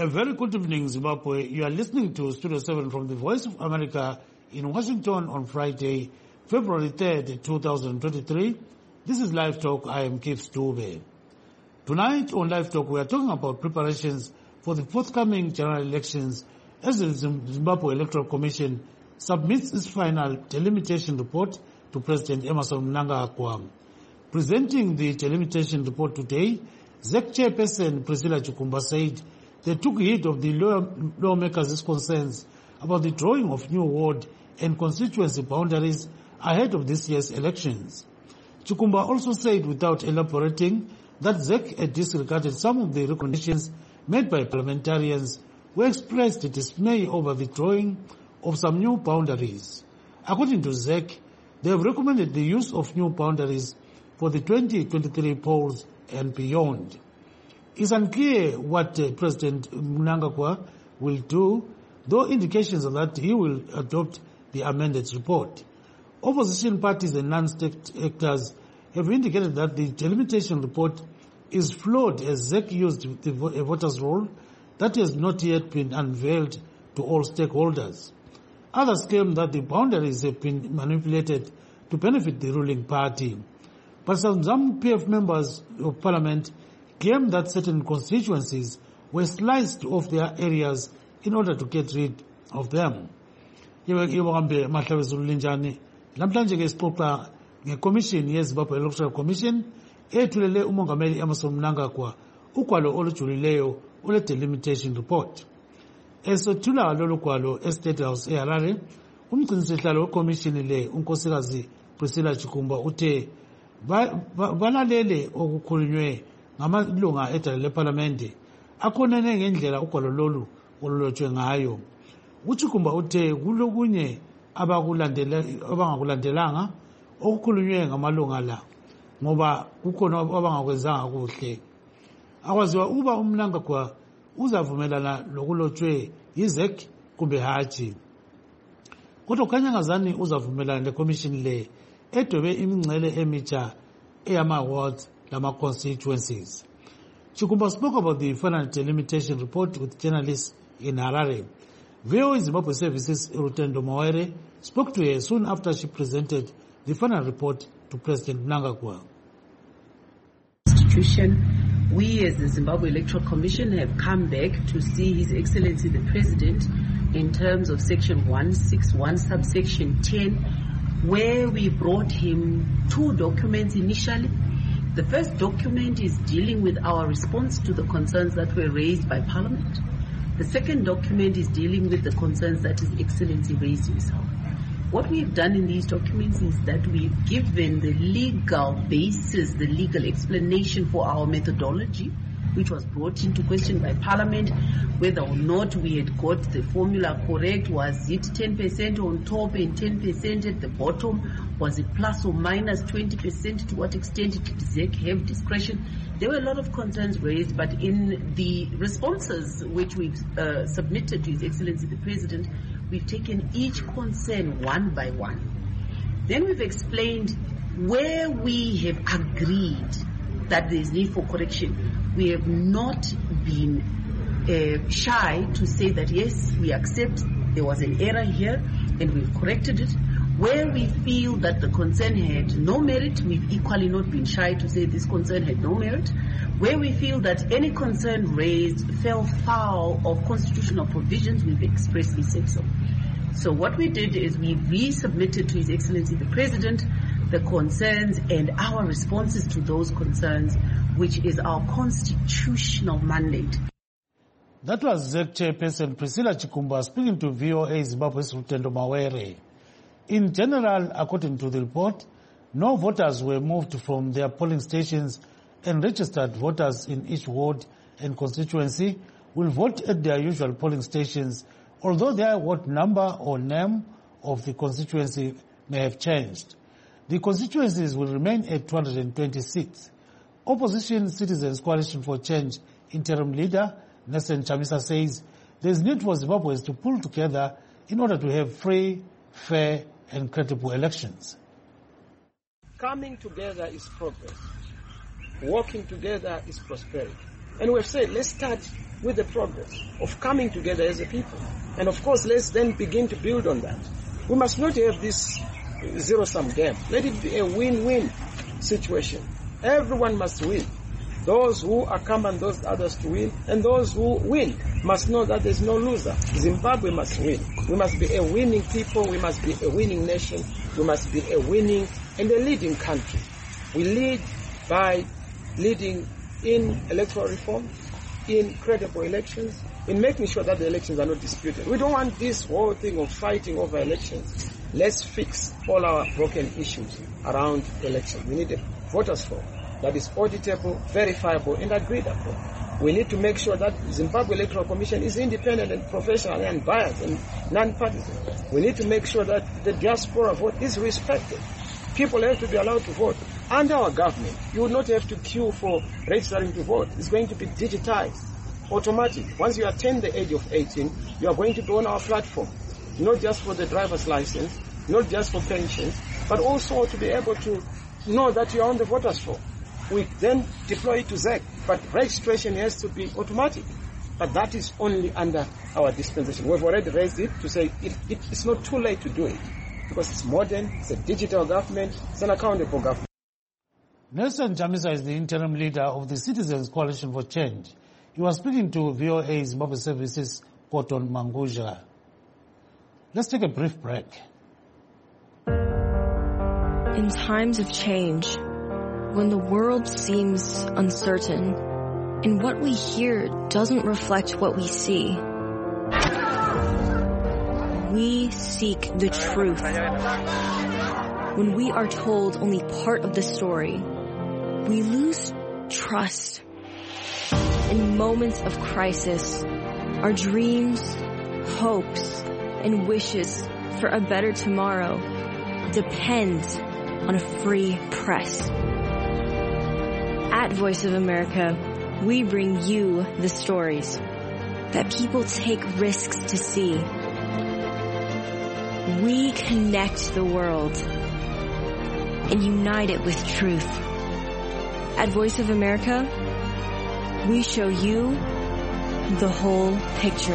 A very good evening, Zimbabwe. You are listening to Studio 7 from the Voice of America in Washington on Friday, February 3rd, 2023. This is Live Talk. I am Keith Stube. Tonight on Live Talk, we are talking about preparations for the forthcoming general elections as the Zimbabwe Electoral Commission submits its final delimitation report to President Emmerson Mnangagwa. Presenting the delimitation report today, ZEC Chairperson Priscilla Chikumba said they took heed of the lawmakers' concerns about the drawing of new ward and constituency boundaries ahead of this year's elections. Chikumba also said, without elaborating, that ZEC had disregarded some of the recommendations made by parliamentarians who expressed dismay over the drawing of some new boundaries. According to ZEC, they have recommended the use of new boundaries for the 2023 polls and beyond. It's unclear what President Mnangagwa will do, though indications are that he will adopt the amended report. Opposition parties and non-state actors have indicated that the delimitation report is flawed as ZEC used a voter's roll that has not yet been unveiled to all stakeholders. Others claim that the boundaries have been manipulated to benefit the ruling party. But some PF members of parliament claim that certain constituencies were sliced off their areas in order to get rid of them. Namhlanje ke sixoxa ngeCommission yeZimbabwe Electoral Commission ethulele uMongameli Emmerson Mnangagwa ugwalo olujulileyo ole delimitation report. Esethula lolu gwalo eState House eHarare, umgcinisihlalo weCommission le unkosikazi Priscilla Chikumba uthe balalele okukhulunywe ngamalunga edala leParlamente akhonene ngendlela ugwalo lolu olulotshwe ngayo. UChikumba uthe kulokunye abangakulandelanga okukhulunywe ngamalunga la ngoba kukhona abangakwenzanga kuhle. Akwaziwa uba uMnangagwa uzavumelana lokulotshwe yiZEC kumbe hatshi. Kodwa khanyangazani uzavumelana leCommission le edwebe imingcele emitsha eyama-wards lama-constituencies. Chikumba spoke about the final delimitation report with journalists in Harare. VOA Zimbabwe Services Rutendo Mawere spoke to her soon after she presented the final report to President Mnangagwa. We as the Zimbabwe Electoral Commission have come back to see His Excellency the President in terms of Section 161, subsection 10, where we brought him two documents initially. The first document is dealing with our response to the concerns that were raised by Parliament. The second document is dealing with the concerns that His Excellency raised himself. What we've done in these documents is that we've given the legal basis, the legal explanation for our methodology, which was brought into question by Parliament, whether or not we had got the formula correct. Was it 10% on top and 10% at the bottom? Was it plus or minus 20%? To what extent did ZEC have discretion? There were a lot of concerns raised, but in the responses which we've submitted to His Excellency the President, we've taken each concern one by one. Then we've explained where we have agreed that there is need for correction. We have not been shy to say that yes, we accept there was an error here and we've corrected it. Where we feel that the concern had no merit, we've equally not been shy to say this concern had no merit. Where we feel that any concern raised fell foul of constitutional provisions, we've expressly said so. So what we did is we resubmitted to His Excellency the President the concerns and our responses to those concerns, which is our constitutional mandate. That was ZEC Chairperson Priscilla Chikumba speaking to VOA Zimbabwe's Rutendo Mawere. In general, according to the report, no voters were moved from their polling stations, and registered voters in each ward and constituency will vote at their usual polling stations, although their ward number or name of the constituency may have changed. The constituencies will remain at 226. Opposition Citizens Coalition for Change interim leader Nelson Chamisa says there is need for Zimbabweans to pull together in order to have free, fair and credible elections. Coming together is progress. Working together is prosperity. And we've said, let's start with the progress of coming together as a people. And of course, let's then begin to build on that. We must not have this zero-sum game. Let it be a win-win situation. Everyone must win. Those who accompany those others to win, and those who win must know that there's no loser. Zimbabwe must win. We must be a winning people. We must be a winning nation. We must be a winning and a leading country. We lead by leading in electoral reform, in credible elections, in making sure that the elections are not disputed. We don't want this whole thing of fighting over elections. Let's fix all our broken issues around elections. We need a voters' form that is auditable, verifiable, and agreed upon. We need to make sure that Zimbabwe Electoral Commission is independent and professional and unbiased and non-partisan. We need to make sure that the diaspora vote is respected. People have to be allowed to vote. Under our government, you will not have to queue for registering to vote. It's going to be digitized, automatic. Once you attain the age of 18, you are going to be on our platform, not just for the driver's license, not just for pensions, but also to be able to know that you are on the voters' form. We then deploy it to ZEC, but registration has to be automatic. But that is only under our dispensation. We've already raised it to say it's not too late to do it, because it's modern, it's a digital government, it's an accountable government. Nelson Chamisa is the interim leader of the Citizens Coalition for Change. He was speaking to VOA Zimbabwe Services, Cotton Manguja. Let's take a brief break. In times of change, when the world seems uncertain and what we hear doesn't reflect what we see, we seek the truth. When we are told only part of the story, we lose trust. In moments of crisis, our dreams, hopes, and wishes for a better tomorrow depend on a free press. At Voice of America, we bring you the stories that people take risks to see. We connect the world and unite it with truth. At Voice of America, we show you the whole picture.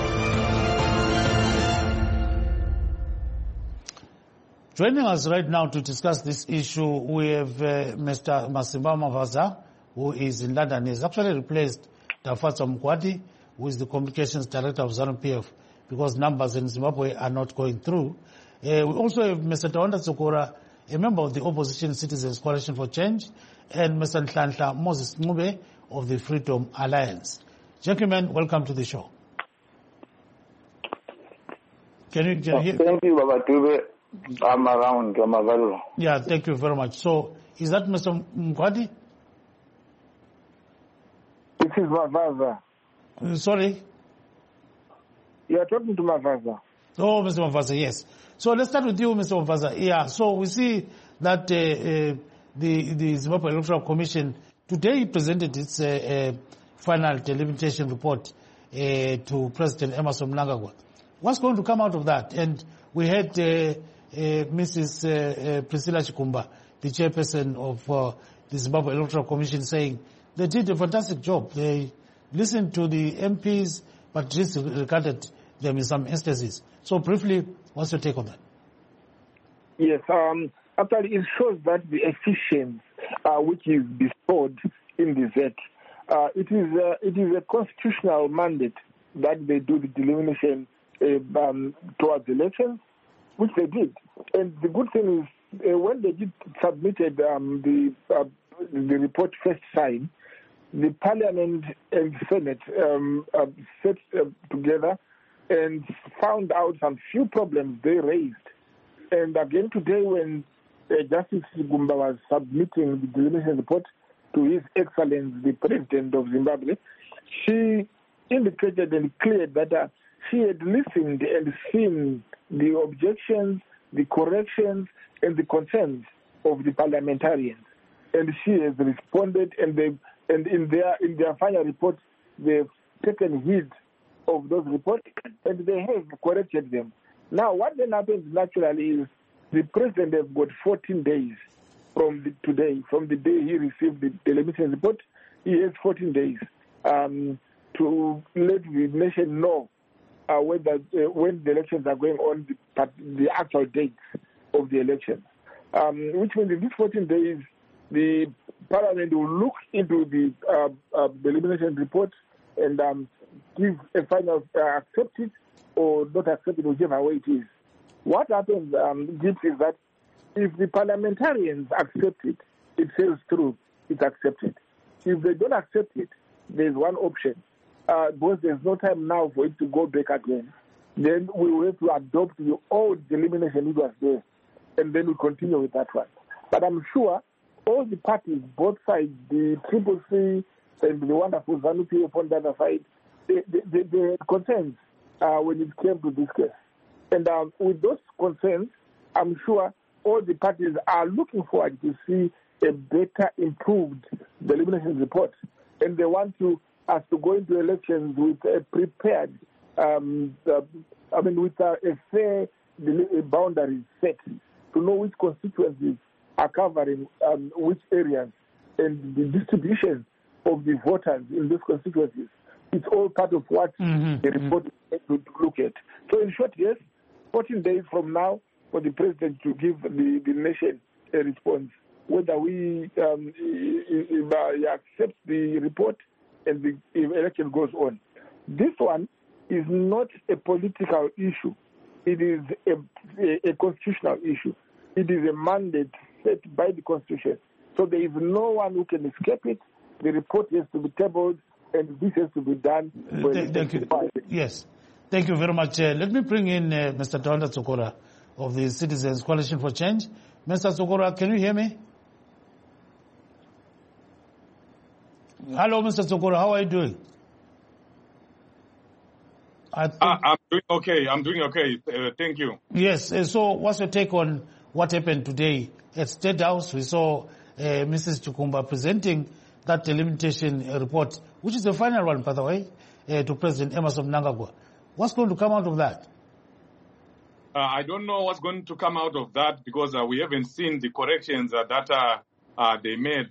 Joining us right now to discuss this issue, we have Mr. Masimba Mavaza, who is in London. He has actually replaced Dafatsa Mkwati, who is the communications director of ZANU-PF, because numbers in Zimbabwe are not going through. We also have Mr. Tawanda Tsokora, a member of the Opposition Citizens Coalition for Change, and Mr. Nhlanhla Moses Ncube of the Freedom Alliance. Gentlemen, welcome to the show. Can you hear? Thank you, Baba Dube. I'm around. I'm available. Yeah, thank you very much. So, is that Mr. Mkwati? This is Mavaza. Sorry? You are talking to Mavaza. Oh, Mr. Mavaza, yes. So let's start with you, Mr. Mavaza. Yeah, so we see that the Zimbabwe Electoral Commission today presented its final delimitation report to President Emmerson Mnangagwa. What's going to come out of that? And we had Mrs. Priscilla Chikumba, the chairperson of the Zimbabwe Electoral Commission, saying they did a fantastic job. They listened to the MPs, but disregarded them in some instances. So briefly, what's your take on that? Yes, actually it shows that the efficiency which is bestowed in the ZEC, it is a constitutional mandate that they do the delimitation towards elections, which they did. And the good thing is, when they submitted the report first time, the Parliament and Senate sat together and found out some few problems they raised. And again today, when Justice Gumba was submitting the delimitation report to His Excellency, the President of Zimbabwe, she indicated and cleared that she had listened and seen the objections, the corrections, and the concerns of the parliamentarians. And she has responded, and in their final report, they've taken heed of those reports, and they have corrected them. Now, what then happens naturally is the president has got 14 days from the day he received the delimitation report. He has 14 days to to let the nation know whether when the elections are going on, the actual dates of the elections. Which means in these 14 days, the Parliament will look into the elimination report and give a final accept it or not accept it, whichever way it is. What happens, Gibbs, is that if the parliamentarians accept it, it says through, it's accepted. If they don't accept it, there's one option. Because there's no time now for it to go back again, then we will have to adopt the old elimination it was there, and then we continue with that one. But I'm sure all the parties, both sides, the CCC and the wonderful ZANU-PF on the other side, they had concerns when it came to this case. And with those concerns, I'm sure all the parties are looking forward to see a better, improved elimination report. And they want us to go into elections with a prepared, with a fair boundary set to know which constituencies are covering which areas and the distribution of the voters in those constituencies. It's all part of what the report would look at. So in short, yes, 14 days from now for the president to give the nation a response, whether we accept the report and the election goes on. This one is not a political issue. It is a constitutional issue. It is a mandate set by the Constitution. So there is no one who can escape it. The report has to be tabled, and this has to be done. Thank you. Yes. Thank you very much. Let me bring in Mr. Tawanda Tsokora of the Citizens Coalition for Change. Mr. Tsokora, can you hear me? Hello, Mr. Tsokora. How are you doing? I'm doing okay. Thank you. Yes. So what's your take on what happened today at State House? We saw Mrs. Chikumba presenting that elimination report, which is the final one, by the way, to President Emmerson Mnangagwa. What's going to come out of that? I don't know what's going to come out of that because we haven't seen the corrections that they made.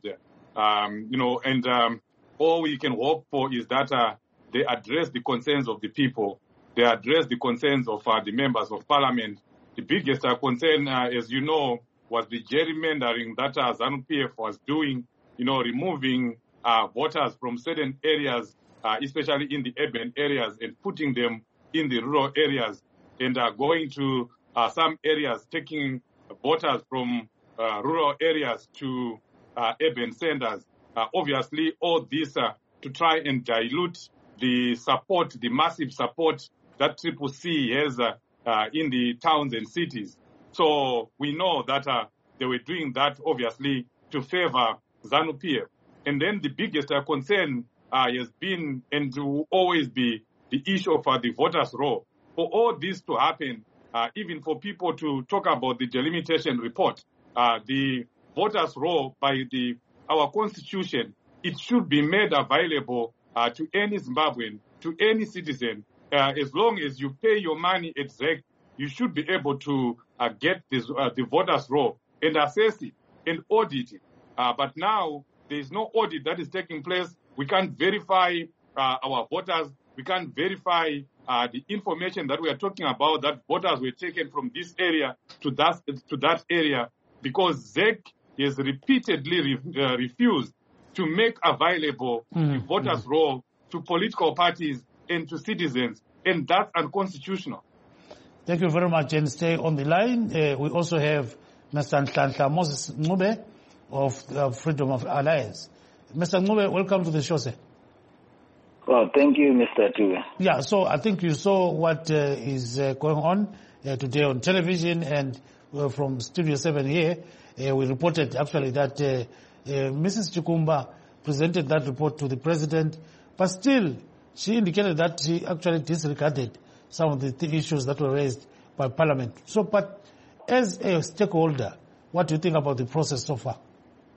All we can hope for is that they address the concerns of the people. They address the concerns of the members of parliament. The biggest concern, as you know, was the gerrymandering that ZANU-PF was doing, removing voters from certain areas, especially in the urban areas, and putting them in the rural areas, and going to some areas, taking voters from rural areas to urban centers. Obviously, all this to try and dilute the support, the massive support that CCC has in the towns and cities. So we know that they were doing that, obviously, to favor ZANU-PF. And then the biggest concern has been and will always be the issue of the voters' roll. For all this to happen, even for people to talk about the delimitation report, the voters' roll by our constitution, it should be made available to any Zimbabwean, to any citizen. As long as you pay your money at ZEC, you should be able to get the voters' roll and assess it and audit it. But now there is no audit that is taking place. We can't verify our voters. We can't verify the information that we are talking about, that voters were taken from this area to that area, because ZEC has repeatedly refused to make available the voters' roll to political parties and to citizens, and that's unconstitutional. Thank you very much, and stay on the line. We also have Mr. Nhlanhla Moses Ncube of Freedom of Alliance. Mr. Ncube, welcome to the show, sir. Well, thank you, Mr. Tuga. Yeah, so I think you saw what is going on today on television, and from Studio 7 here, we reported actually that Mrs. Chikumba presented that report to the president, but still she indicated that she actually disregarded some of the issues that were raised by Parliament. So, but as a stakeholder, what do you think about the process so far?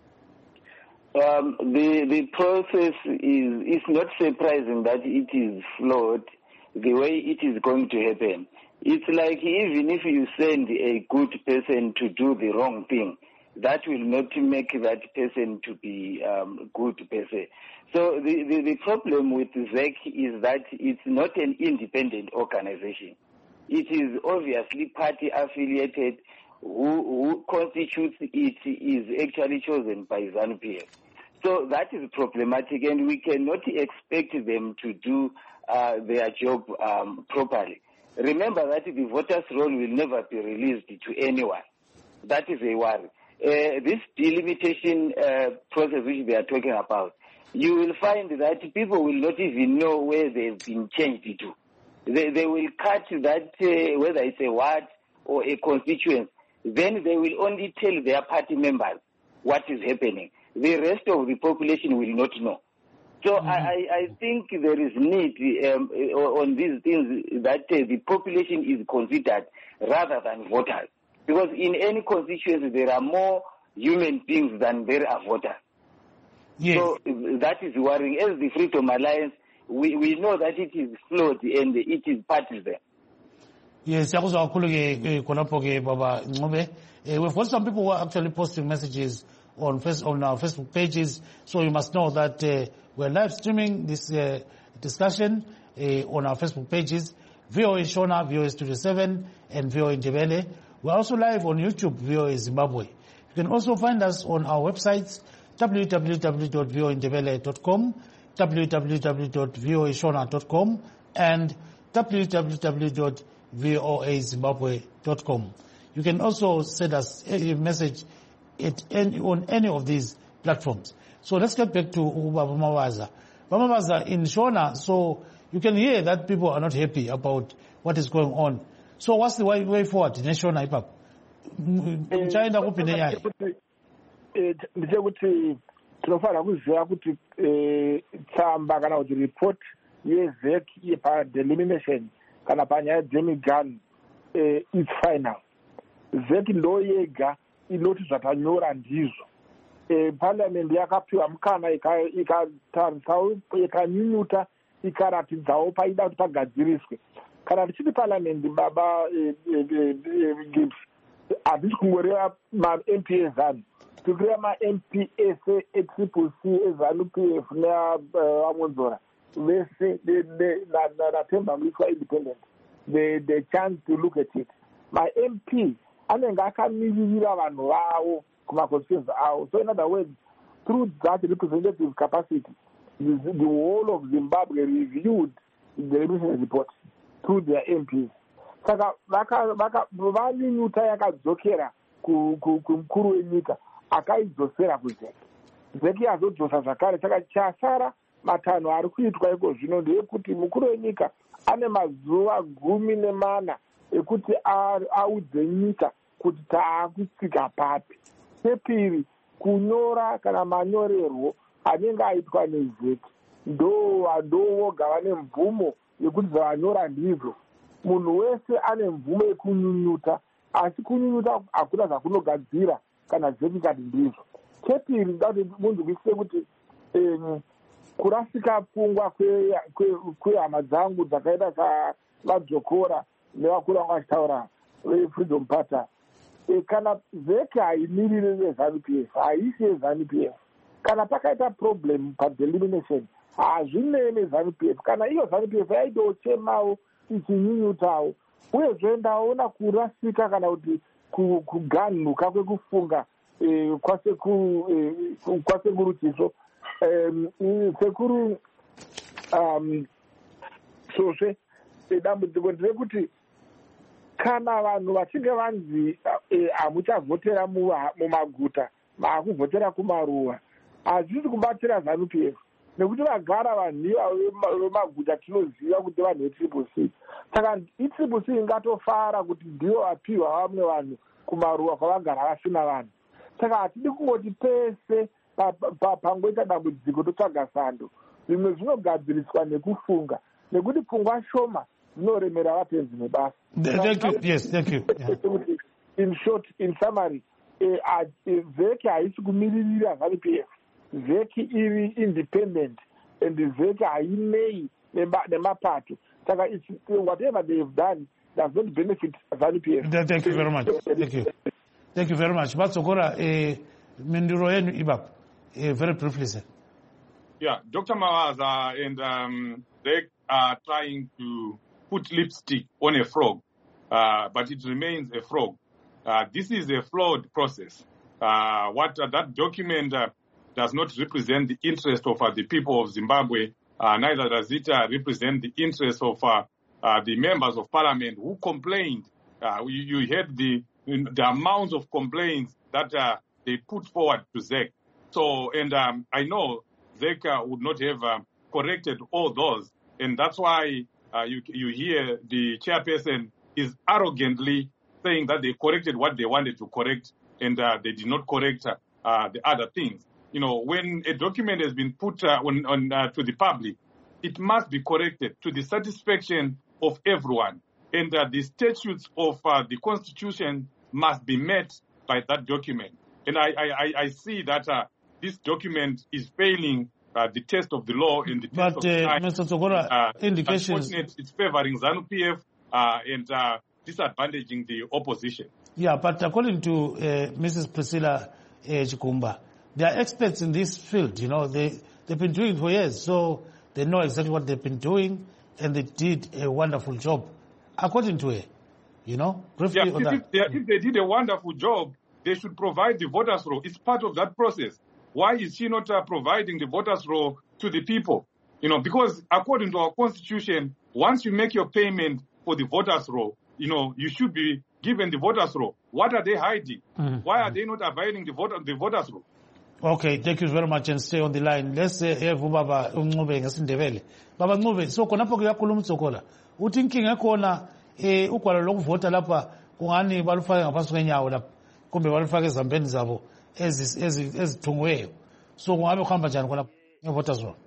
The process is not surprising that it is flawed the way it is going to happen. It's like even if you send a good person to do the wrong thing, that will not make that person to be good per se. So the problem with ZEC is that it's not an independent organization. It is obviously party affiliated. Who constitutes it is actually chosen by ZANU-PF. So that is problematic, and we cannot expect them to do their job properly. Remember that the voters' roll will never be released to anyone. That is a worry. This delimitation process which they are talking about, you will find that people will not even know where they've been changed to. They will cut that, whether it's a ward or a constituency. Then they will only tell their party members what is happening. The rest of the population will not know. So I think there is need on these things that the population is considered rather than voters. Because in any constituency there are more human beings than there are voters. Yes. So that is worrying. As the Freedom Alliance, we know that it is flawed and it is partisan. Yes, Baba Ncube. We've got some people who are actually posting messages on our Facebook pages, so you must know that we're live streaming this discussion on our Facebook pages, VOA Shona, VOA Studio 7, and VOA Ndebele. We're also live on YouTube, VOA Zimbabwe. You can also find us on our websites, www.voandebele.com, www.voashona.com, and www.voazimbabwe.com. You can also send us a message on any of these platforms. So let's get back to Baba Mabaza. Baba Mabaza in Shona, so you can hear that people are not happy about what is going on. So what's the way forward in Shona IPAP? China kupinde yayi. Ndiche kuti tinofana kuziva kuti tsamba kana kuti report yeZEC yepa delimitation kana panyaya dzemigano it's final. ZEC ndo yega inoti zvatanyora ndizvo. Parliament yakapiwa mukana ikatarisawo ikanyunyuta ikaratidzawo paida kuti pagadziriswe. Kana tichiti Parliament Baba Gibbs hatisi kungoreva ma-MP ezanu, tikureva ma-MP ese eCCC eZANU-PF nevamonzora vese naThemba Mliswa independent, the chance to look at it. Ma-MP anenge akamiririra vanhu vavo kumaconstituency avo. So in other words, through that representative capacity, the whole of Zimbabwe reviewed the remission report through their MPs. Saka vanyunyuta yakadzokera kumukuru wenyika akaidzosera kuZEC. ZEC yazodzosa zvakare. Saka chasara matanho ari kuitwa iko zvino ndeyekuti mukuru wenyika ane mazuva 14 ekuti audze nyika kuti taakusvika papi. Chepiri, kunyora kana manyorerwo anenge aitwa neZEC ndovoga vane mvumo yekuti zvavanyora ndizvo. Munhu wese ane mvumo yekunyunyuta, asi kunyunyuta hakuna zvakunogadzira kana ZEC kati ndizvo. Chepiri, ndati munzwisise kuti kurasika pfungwa kwehama dzangu dzakaita savadzokora nevakuru vanga vachitaura veFreedom Party. Kana ZEC haimiriri veZANU-PF, haisi yeZANU-PF. Kana pakaita problem padelimitation, hazvinei neZANU-PF. Kana iyo ZANU-PF yaitochemawo ichinyunyutawo, uyezve ndaona kurasika kana kuti kuganhuka kwekufunga kwasekuru Chisvo. Sekuru Svosve, dambudziko nderekuti kana vanhu vachinge vanzi hamuchavhotera mumaguta, maakuvhotera kumaruwa, hazvisi kubatsira ZANU-PF. Nekuti vagara vanhu vemaguta tinoziva kuti vanhu veCCC. Saka iCCC ingatofara kuti ndivo vapiwa vamwe vanhu kumaruwa kwavagara vasina vanhu. Saka hatidi kungoti pese pangoita dambudziko totsvaga sando. Zvimwe zvinogadziriswa nekufunga, nekuti pfungwa shoma dzinoremera vapenzi nebasa. Thank you. Yes, thank you. Yeah. In short, in summary, ZEC haisi kumiririra ZANU-PF. ZEC iri independent, and the ZEC hainei nemapato. Saka whatever they have done does not benefit ZANU-PF. Thank you very much. Thank you. Thank you very much. Batsokora, Minduro yenu ibap, very briefly, sir. Yeah, Dr. Mawaza and they are trying to put lipstick on a frog, but it remains a frog. This is a flawed process. That document does not represent the interest of the people of Zimbabwe. Neither does it represent the interest of the members of parliament who complained. You heard the amount of complaints that they put forward to ZEC. So, and I know ZEC would not have corrected all those. And that's why you hear the chairperson is arrogantly saying that they corrected what they wanted to correct and they did not correct the other things. You know, when a document has been put on to the public, it must be corrected to the satisfaction of everyone. And the statutes of the Constitution must be met by that document. And I see that this document is failing the test of the law and the test of time. Mr. Tsogora, indications... It's favoring ZANU-PF and disadvantaging the opposition. Yeah, but according to Mrs. Priscilla Chikumba, they are experts in this field. You know, they've been doing it for years, so they know exactly what they've been doing, and they did a wonderful job, according to her. You know, briefly on that. If they did a wonderful job, they should provide the voters' roll. It's part of that process. Why is she not providing the voters' roll to the people? You know, because according to our Constitution, once you make your payment for the voters' roll, you know, you should be given the voters' roll. What are they hiding? Why are they not availing the voters' roll? Okay, thank you very much and stay on the line. Let's have Baba Ncube ngesindebele. Baba Ncube, so khonapho kuyakhuluma uTsokola. Uthi inkinga ekhona ugwalo lokuvota lapha kungani balufaka ngaphansi kwenyawo lapha kumbe balufaka ezambeni zabo ezithungiweyo. So kungabe kuhamba njani khona ngevoters roll?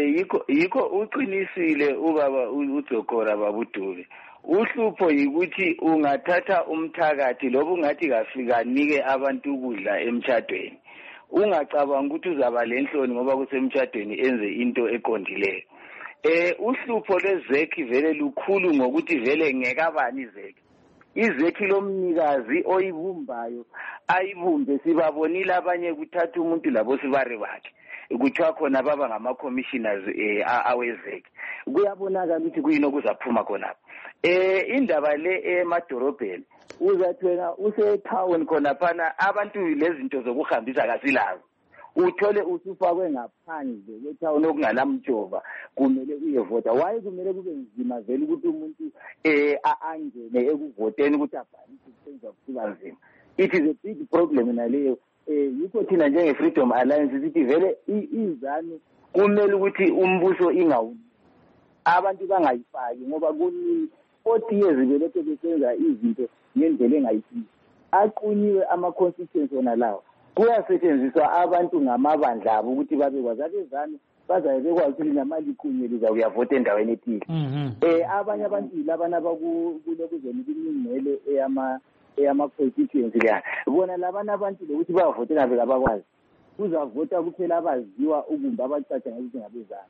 Yikho uqinisile ubaba uTsokola babuDube. Uhlupho yikuthi ungathatha umthakathi lobu ungathi kafikanike abantu ukudla emtshadweni. Ungacabanga ukuthi uzaba lenhloni ngoba kusemtshadweni enze into eqondileyo. Uhlupho lezeki vele lukhulu ngokuthi vele ngekabani izeki. Izeki lomnikazi oyibumbayo ayibumbe sibabonile abanye kuthatha umuntu labo sibare bakhe. Kuthiwa khona baba ngama-commissioners awezeki. Kuyabonakala ukuthi kuyini okuzaphuma khonapho. Indaba le emadorobheni uzathenga usetown khonaphana abantu lezinto zokuhambisa kasilazo. Uthole usufakwe ngaphandle kwetown okungalamjova kumele uyevota. Why kumele kube nzima vele ukuthi umuntu angene ekuvoteni ukuthi abhalise kusenza kuba nzima? It is a big problem naleyo. Yikho thina njenge-Freedom Alliance sithi vele izanu kumele ukuthi umbuso ingawuni. Abantu bangayifaki ngoba kuni 40 years belokhu besenza izinto ngendlela engayifiki. Aqunyiwe ama-constituency wona lawo. Kuyasetshenziswa abantu ngamabandla abo ukuthi babe kwazi abezanu bazabe bekwazi ukuthi namali iqunye lizawuyavota endaweni ethile. Abanye abantu labana abakulokuzeni imingcele eyama-constituency lana. Bona labana abantu lokuthi bavothe ngabe abakwazi. Kuzavota kuphela abaziwa ukumba abacaca ngokuthi ngabezanu.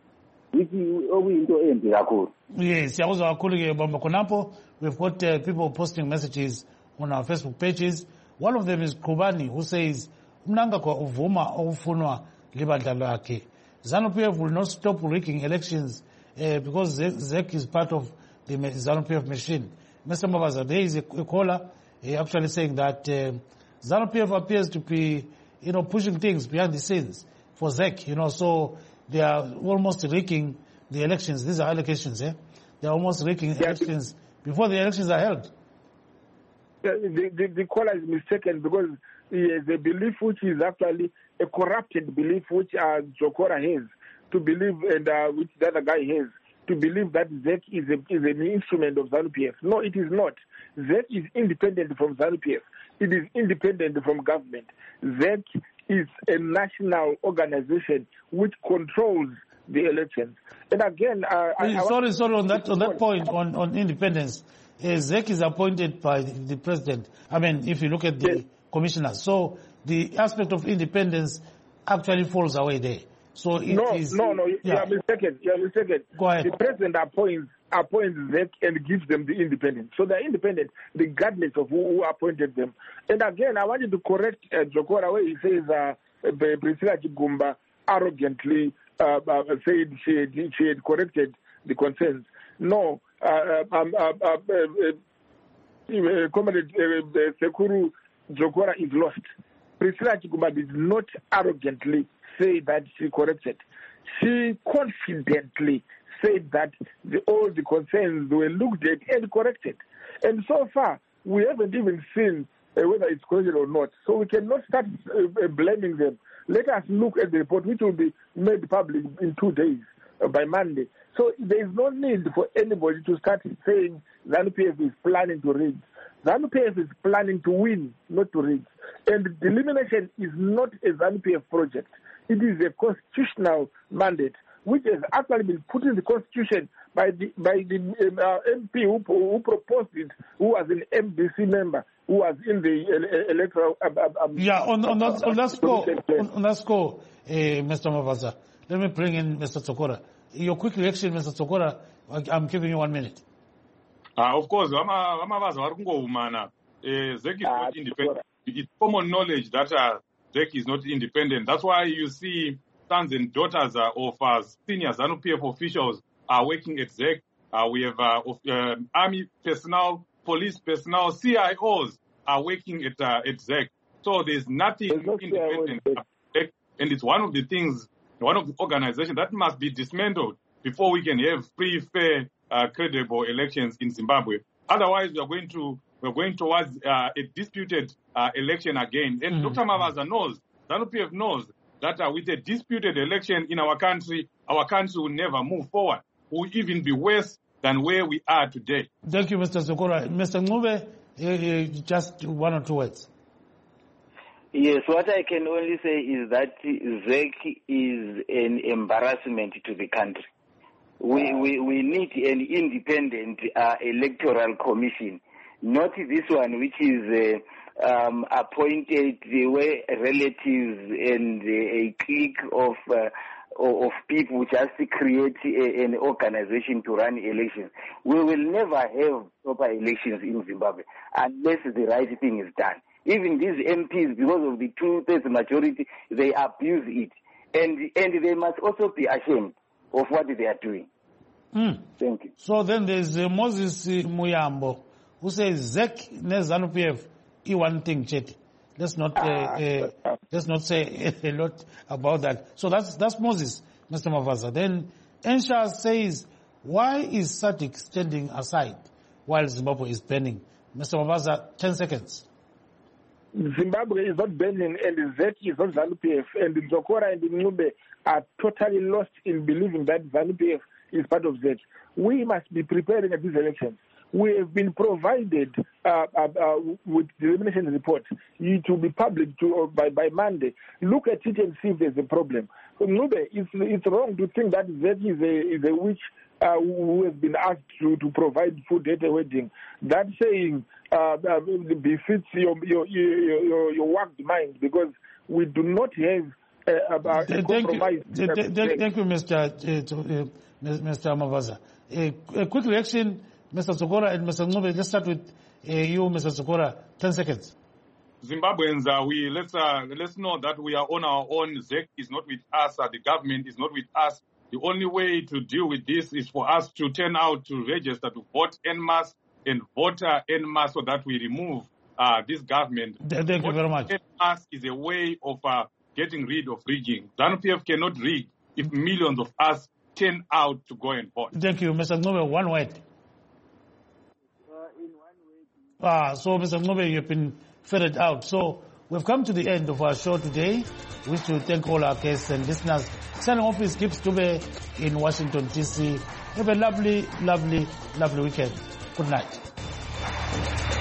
Yes, we've got people posting messages on our Facebook pages. One of them is Kubani, who says, Mnangagwa uvuma ofunwa libandla lakhe. ZANU-PF will not stop rigging elections because ZEC is part of the ZANU-PF machine. Mr. Mabaza, there is a caller actually saying that ZANU-PF appears to be, pushing things behind the scenes for ZEC, so they are almost rigging the elections. These are allegations, They are almost rigging elections before the elections are held. The caller is mistaken because the belief which is actually a corrupted belief which Tsokora has, to believe and which the other guy has, to believe that ZEC is an instrument of ZANU-PF. No, it is not. ZEC is independent from ZANU-PF. It is independent from government. ZEC is a national organization which controls the elections. And again, sorry, on that point on independence, ZEC is appointed by the president. I mean, if you look at the commissioners, so the aspect of independence actually falls away there. So you are mistaken. Go ahead. The president appoints appoints ZEC and gives them the independence. So they're independent regardless of who appointed them. And again, I wanted to correct Jokora where he says Priscilla Chigumba arrogantly said she had corrected the concerns. No, Comrade Sekuru Jokora is lost. Priscilla Chigumba did not arrogantly say that she corrected. She confidently said that all the concerns were looked at and corrected. And so far, we haven't even seen whether it's corrected or not. So we cannot start blaming them. Let us look at the report, which will be made public in 2 days, by Monday. So there is no need for anybody to start saying ZANU-PF is planning to rig. ZANU-PF is planning to win, not to rig. And the elimination is not a ZANU-PF project. It is a constitutional mandate, which has actually been put in the constitution by the MP who proposed it, who was an MDC member, who was in the electoral. On that score, Mr. Mavaza, let me bring in Mr. Tsokora. Your quick reaction, Mr. Tsokora. I'm giving you 1 minute. Of course, Mavaza ZEC is not independent. It's common knowledge that ZEC is not independent. That's why you see sons and daughters of senior ZANU-PF officials are working at ZEC. We have army personnel, police personnel, CIOs are working at ZEC. So there's nothing independent at ZEC, and it's one of the things, one of the organizations that must be dismantled before we can have free, fair, credible elections in Zimbabwe. Otherwise, we're going towards a disputed election again. And Dr. Mavaza knows, ZANU-PF knows that with a disputed election in our country will never move forward. Will even be worse than where we are today. Thank you, Mr. Tsokora. Mr. Ngube, just 1 or 2 words. Yes, what I can only say is that ZEC is an embarrassment to the country. We need an independent electoral commission, not this one which is appointed where relatives and a clique of people just create an organization to run elections. We will never have proper elections in Zimbabwe unless the right thing is done. Even these MPs, because of the 2/3 majority, they abuse it. And they must also be ashamed of what they are doing. Thank you. So then there's Moses Muyambo, who says ZEC ne ZANU-PF is one thing, Chetty. Let's not say a lot about that. So that's Moses, Mr. Mavaza. Then Ensha says, why is SADC standing aside while Zimbabwe is burning? Mr. Mavaza, 10 seconds. Zimbabwe is not burning, and ZEC is not ZANU-PF, and Zokora and Ngube are totally lost in believing that ZANU-PF is part of ZEC. We must be preparing at these elections. We have been provided with the elimination report. It will be published by Monday. Look at it and see if there's a problem. Ngube, it's wrong to think that ZEC is a witch who has been asked to provide food at a wedding. That saying befits your worked mind, because we do not have a compromise. Thank you, Mr. Mavaza. A quick reaction, Mr. Tsokora and Mr. Ngube. Let's start with you, Mr. Tsokora. 10 seconds. Zimbabweans, let's know that we are on our own. ZEC is not with us. The government is not with us. The only way to deal with this is for us to turn out to register to vote en masse and vote en masse so that we remove this government. Thank you very much. En masse is a way of getting rid of rigging. ZANU-PF cannot rig if millions of us turn out to go and vote. Thank you, Mr. Ngube. 1 word. So, Mr. Ngube, you've been ferreted out. So, we've come to the end of our show today. We wish to thank all our guests and listeners. Signing off is Gibbs Dube in Washington, D.C. Have a lovely, lovely, lovely weekend. Good night.